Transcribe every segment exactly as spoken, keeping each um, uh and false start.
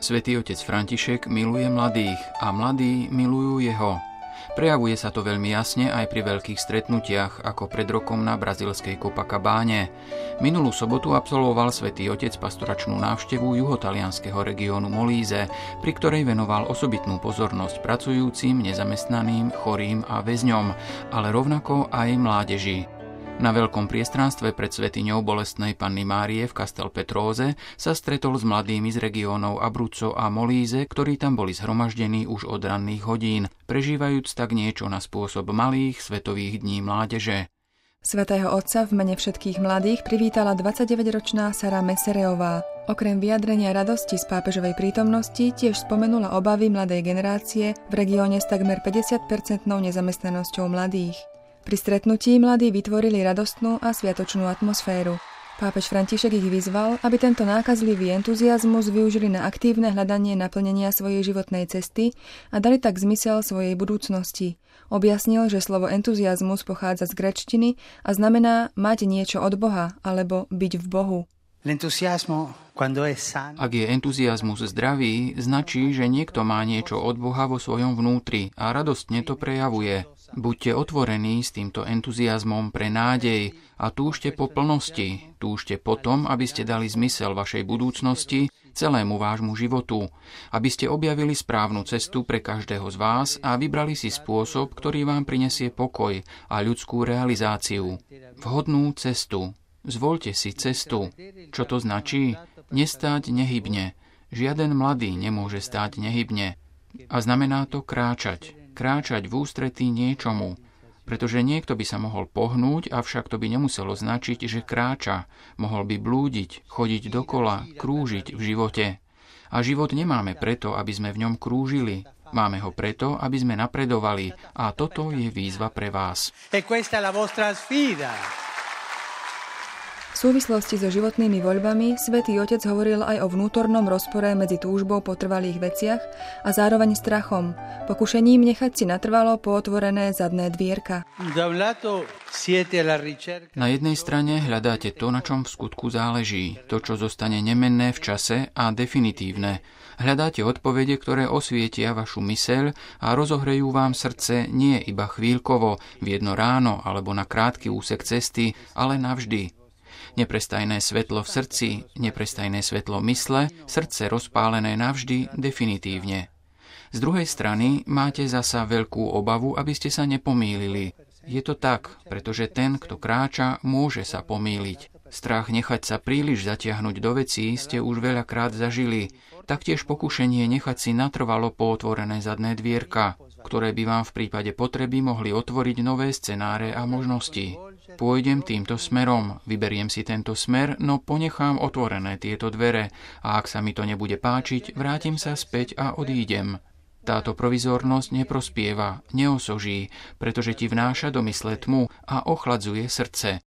Svätý otec František miluje mladých a mladí milujú jeho. Prejavuje sa to veľmi jasne aj pri veľkých stretnutiach, ako pred rokom na brazílskej Copacabáne. Minulú sobotu absolvoval Svätý otec pastoračnú návštevu juhotalianskeho regiónu Molíze, pri ktorej venoval osobitnú pozornosť pracujúcim, nezamestnaným, chorým a väzňom, ale rovnako aj mládeži. Na veľkom priestranstve pred svätyňou Bolestnej Panny Márie v Castelpetróze sa stretol s mladými z regiónov Abruzzo a Molíze, ktorí tam boli zhromaždení už od ranných hodín, prežívajúc tak niečo na spôsob malých svetových dní mládeže. Svätého Otca v mene všetkých mladých privítala dvadsaťdeväťročná Sara Mesereová. Okrem vyjadrenia radosti z pápežovej prítomnosti tiež spomenula obavy mladej generácie v regióne s takmer päťdesiatpercentnou nezamestnanosťou mladých. Pri stretnutí mladí vytvorili radostnú a sviatočnú atmosféru. Pápež František ich vyzval, aby tento nákazlivý entuziazmus využili na aktívne hľadanie naplnenia svojej životnej cesty a dali tak zmysel svojej budúcnosti. Objasnil, že slovo entuziazmus pochádza z gréčtiny a znamená mať niečo od Boha alebo byť v Bohu. Ak je entuziazmus zdravý, značí, že niekto má niečo od Boha vo svojom vnútri a radostne to prejavuje. Buďte otvorení s týmto entuziazmom pre nádej a túžte po plnosti, túžte po tom, aby ste dali zmysel vašej budúcnosti, celému vášmu životu, aby ste objavili správnu cestu pre každého z vás a vybrali si spôsob, ktorý vám prinesie pokoj a ľudskú realizáciu. Vhodnú cestu. Zvoľte si cestu. Čo to značí? Nestáť nehybne. Žiaden mladý nemôže stáť nehybne. A znamená to kráčať. Kráčať v ústretí niečomu. Pretože niekto by sa mohol pohnúť, avšak to by nemuselo značiť, že kráča. Mohol by blúdiť, chodiť dokola, krúžiť v živote. A život nemáme preto, aby sme v ňom krúžili. Máme ho preto, aby sme napredovali. A toto je výzva pre vás. V súvislosti so životnými voľbami Svätý Otec hovoril aj o vnútornom rozpore medzi túžbou po trvalých veciach a zároveň strachom, pokušením nechať si natrvalo pootvorené zadné dvierka. Na jednej strane hľadáte to, na čom v skutku záleží, to, čo zostane nemenné v čase a definitívne. Hľadáte odpovede, ktoré osvietia vašu myseľ a rozohrejú vám srdce nie iba chvíľkovo, v jedno ráno alebo na krátky úsek cesty, ale navždy. Neprestajné svetlo v srdci, neprestajné svetlo mysle, srdce rozpálené navždy, definitívne. Z druhej strany máte zasa veľkú obavu, aby ste sa nepomýlili. Je to tak, pretože ten, kto kráča, môže sa pomýliť. Strach nechať sa príliš zatiahnuť do vecí ste už veľakrát zažili. Taktiež pokušenie nechať si natrvalo pootvorené zadné dvierka, ktoré by vám v prípade potreby mohli otvoriť nové scenáre a možnosti. Pôjdem týmto smerom, vyberiem si tento smer, no ponechám otvorené tieto dvere a ak sa mi to nebude páčiť, vrátim sa späť a odídem. Táto provizornosť neprospieva, neosoží, pretože ti vnáša do mysle tmu a ochladzuje srdce.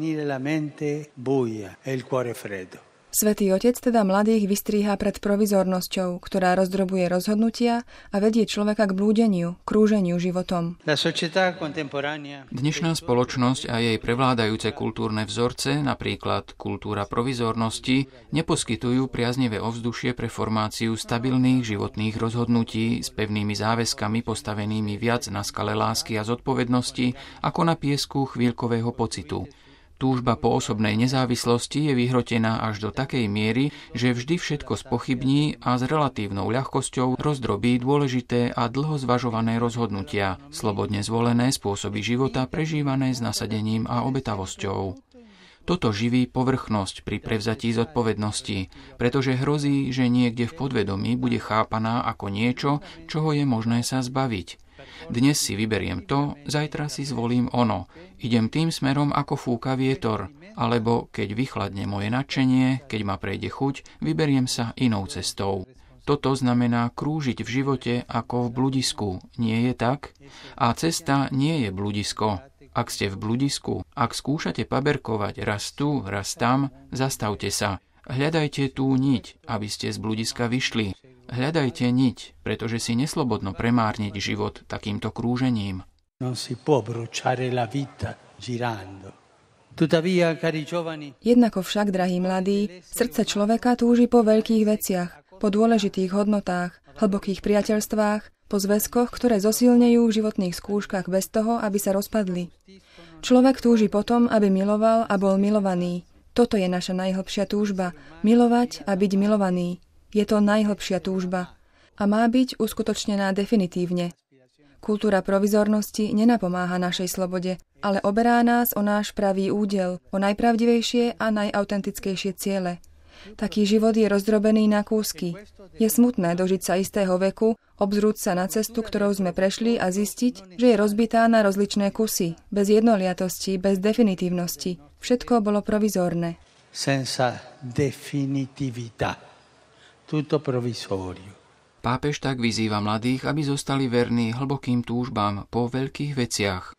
Svätý Otec teda mladých vystríha pred provizornosťou, ktorá rozdrobuje rozhodnutia a vedie človeka k blúdeniu, krúženiu životom. Dnešná spoločnosť a jej prevládajúce kultúrne vzorce, napríklad kultúra provizornosti, neposkytujú priaznivé ovzdušie pre formáciu stabilných životných rozhodnutí s pevnými záväzkami postavenými viac na skale lásky a zodpovednosti ako na piesku chvíľkového pocitu. Túžba po osobnej nezávislosti je vyhrotená až do takej miery, že vždy všetko spochybní a s relatívnou ľahkosťou rozdrobí dôležité a dlho zvažované rozhodnutia, slobodne zvolené spôsoby života prežívané s nasadením a obetavosťou. Toto živí povrchnosť pri prevzatí zodpovednosti, pretože hrozí, že niekde v podvedomí bude chápaná ako niečo, čoho je možné sa zbaviť. Dnes si vyberiem to, zajtra si zvolím ono. Idem tým smerom, ako fúka vietor. Alebo keď vychladne moje nadšenie, keď ma prejde chuť, vyberiem sa inou cestou. Toto znamená krúžiť v živote ako v bludisku. Nie je tak? A cesta nie je bludisko. Ak ste v bludisku, ak skúšate paberkovať raz tu, raz tam, zastavte sa. Hľadajte tú niť, aby ste z bludiska vyšli. Hľadajte niť, pretože si neslobodno premárniť život takýmto krúžením. Jednako však, drahí mladí, srdce človeka túži po veľkých veciach, po dôležitých hodnotách, hlbokých priateľstvách, po zväzkoch, ktoré zosilnejú v životných skúškach bez toho, aby sa rozpadli. Človek túži potom, aby miloval a bol milovaný. Toto je naša najhlbšia túžba. Milovať a byť milovaný. Je to najhlbšia túžba. A má byť uskutočnená definitívne. Kultúra provizornosti nenapomáha našej slobode, ale oberá nás o náš pravý údel, o najpravdivejšie a najautentickejšie ciele. Taký život je rozdrobený na kúsky. Je smutné dožiť sa istého veku, obzrúť sa na cestu, ktorou sme prešli a zistiť, že je rozbitá na rozličné kusy, bez jednoliatosti, bez definitívnosti. Všetko bolo provizórne. Senza definitività. Tutto provvisorio. Pápež tak vyzýva mladých, aby zostali verní hlbokým túžbám po veľkých veciach.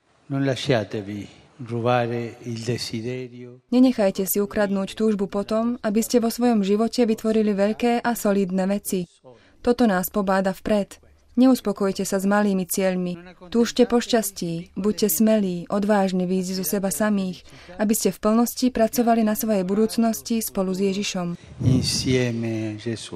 Nenechajte si ukradnúť túžbu potom, aby ste vo svojom živote vytvorili veľké a solidné veci. Toto nás pobáda vpred. Neuspokojte sa s malými cieľmi. Túžte po šťastí, buďte smelí, odvážni výjsť zo seba samých, aby ste v plnosti pracovali na svojej budúcnosti spolu s Ježišom. Insieme Gesù.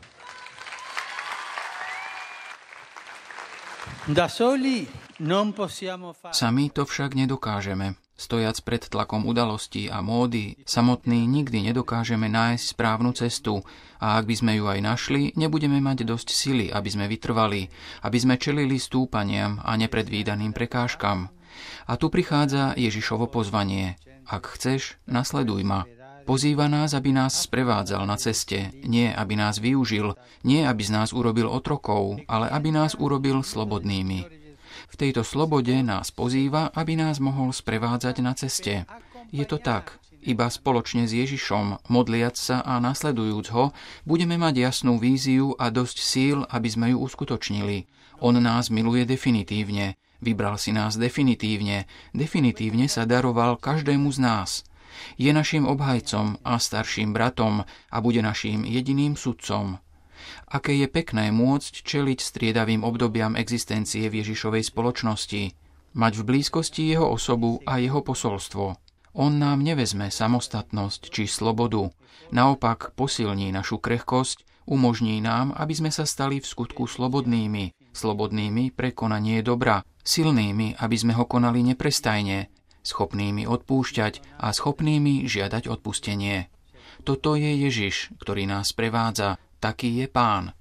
Sami to však nedokážeme. Stojac pred tlakom udalostí a módy, samotný nikdy nedokážeme nájsť správnu cestu a ak by sme ju aj našli, nebudeme mať dosť sily, aby sme vytrvali, aby sme čelili stúpaniam a nepredvídaným prekážkam. A tu prichádza Ježišovo pozvanie. Ak chceš, nasleduj ma. Pozýva nás, aby nás sprevádzal na ceste, nie aby nás využil, nie aby z nás urobil otrokov, ale aby nás urobil slobodnými. V tejto slobode nás pozýva, aby nás mohol sprevádzať na ceste. Je to tak, iba spoločne s Ježišom, modliac sa a nasledujúc ho, budeme mať jasnú víziu a dosť síl, aby sme ju uskutočnili. On nás miluje definitívne, vybral si nás definitívne, definitívne sa daroval každému z nás. Je naším obhajcom a starším bratom a bude naším jediným sudcom. Aké je pekné môcť čeliť striedavým obdobiam existencie v Ježišovej spoločnosti, mať v blízkosti jeho osobu a jeho posolstvo. On nám nevezme samostatnosť či slobodu, naopak posilní našu krehkosť, umožní nám, aby sme sa stali v skutku slobodnými, slobodnými pre konanie dobra, silnými, aby sme ho konali neprestajne, schopnými odpúšťať a schopnými žiadať odpustenie. Toto je Ježiš, ktorý nás prevádza, taký je Pán.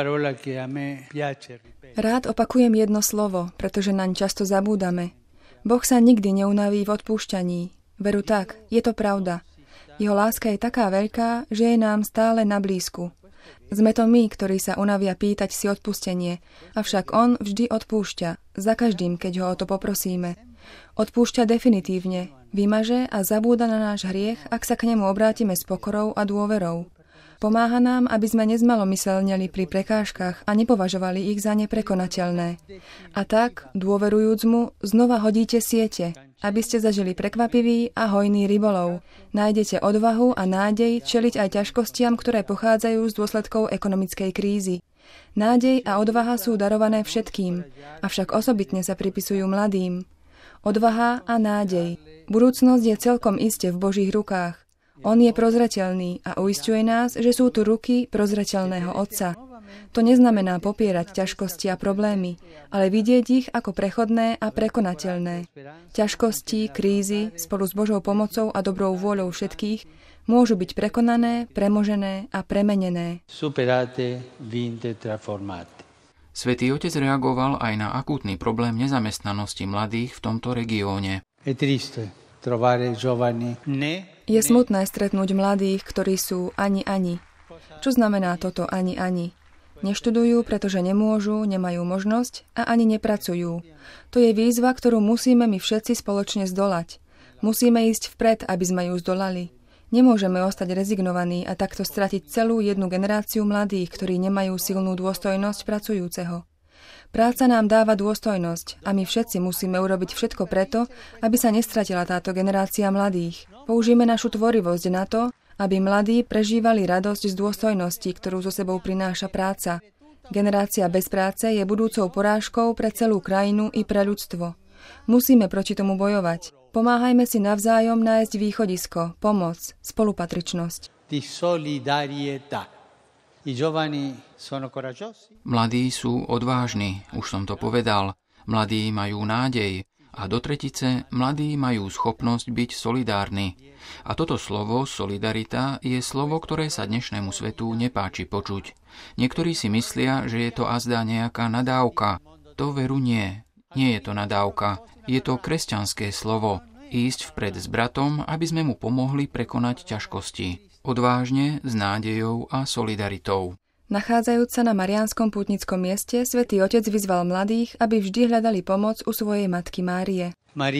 Rád opakujem jedno slovo, pretože naň často zabúdame. Boh sa nikdy neunaví v odpúšťaní. Veru tak, je to pravda. Jeho láska je taká veľká, že je nám stále na blízku. Sme to my, ktorí sa unavia pýtať si odpustenie, avšak on vždy odpúšťa, za každým, keď ho o to poprosíme. Odpúšťa definitívne, vymaže a zabúda na náš hriech, ak sa k nemu obrátime s pokorou a dôverou. Pomáha nám, aby sme nezmalomyselneli pri prekážkach a nepovažovali ich za neprekonateľné. A tak, dôverujúc mu, znova hodíte siete, aby ste zažili prekvapivý a hojný rybolov. Nájdete odvahu a nádej čeliť aj ťažkostiam, ktoré pochádzajú z dôsledkov ekonomickej krízy. Nádej a odvaha sú darované všetkým, avšak osobitne sa pripisujú mladým. Odvaha a nádej. Budúcnosť je celkom iste v Božích rukách. On je prozreteľný a uisťuje nás, že sú tu ruky prozreteľného Otca. To neznamená popierať ťažkosti a problémy, ale vidieť ich ako prechodné a prekonateľné. Ťažkosti, krízy, spolu s Božou pomocou a dobrou vôľou všetkých, môžu byť prekonané, premožené a premenené. Svätý Otec reagoval aj na akútny problém nezamestnanosti mladých v tomto regióne. Je smutné stretnúť mladých, ktorí sú ani ani. Čo znamená toto ani ani? Neštudujú, pretože nemôžu, nemajú možnosť a ani nepracujú. To je výzva, ktorú musíme my všetci spoločne zdolať. Musíme ísť vpred, aby sme ju zdolali. Nemôžeme ostať rezignovaní a takto stratiť celú jednu generáciu mladých, ktorí nemajú silnú dôstojnosť pracujúceho. Práca nám dáva dôstojnosť a my všetci musíme urobiť všetko preto, aby sa nestratila táto generácia mladých. Použijeme našu tvorivosť na to, aby mladí prežívali radosť z dôstojnosti, ktorú so sebou prináša práca. Generácia bez práce je budúcou porážkou pre celú krajinu i pre ľudstvo. Musíme proti tomu bojovať. Pomáhajme si navzájom nájsť východisko, pomoc, spolupatričnosť. Di solidarietà. Mladí sú odvážni, už som to povedal. Mladí majú nádej. A do tretice, mladí majú schopnosť byť solidárni. A toto slovo, solidarita, je slovo, ktoré sa dnešnému svetu nepáči počuť. Niektorí si myslia, že je to azda nejaká nadávka. To veru nie. Nie je to nadávka. Je to kresťanské slovo. Ísť vpred s bratom, aby sme mu pomohli prekonať ťažkosti. Odvážne, s nádejou a solidaritou. Nachádzajúc sa na Mariánskom pútnickom mieste, Svätý Otec vyzval mladých, aby vždy hľadali pomoc u svojej matky Márie.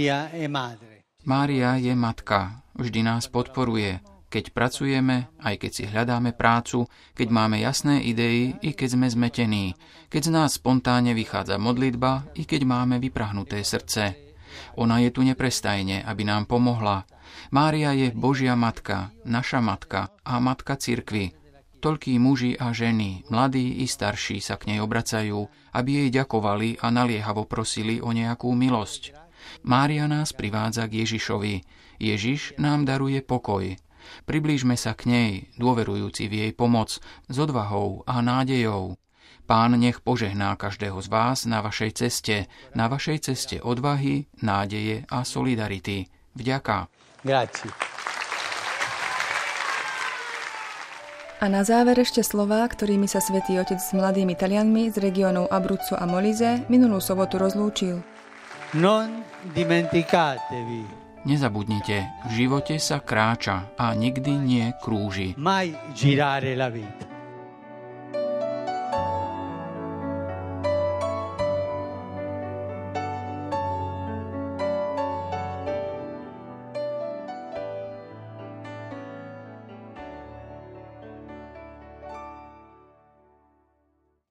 Mária je matka, vždy nás podporuje, keď pracujeme, aj keď si hľadáme prácu, keď máme jasné idei, i keď sme zmetení, keď z nás spontánne vychádza modlitba, i keď máme vyprahnuté srdce. Ona je tu neprestajne, aby nám pomohla. Mária je Božia matka, naša matka a matka cirkvi. Toľkí muži a ženy, mladí i starší sa k nej obracajú, aby jej ďakovali a naliehavo prosili o nejakú milosť. Mária nás privádza k Ježišovi. Ježiš nám daruje pokoj. Priblížme sa k nej, dôverujúci v jej pomoc, s odvahou a nádejou. Pán nech požehná každého z vás na vašej ceste, na vašej ceste odvahy, nádeje a solidarity. Vďaka. Grazie. A na záver ešte slová, ktorými sa Svätý Otec s mladými Talianmi z regiónov Abruzzo a Molise minulú sobotu rozlúčil. Non dimenticatevi. Nezabudnite, v živote sa kráča a nikdy nie krúži. Mai girare la vita.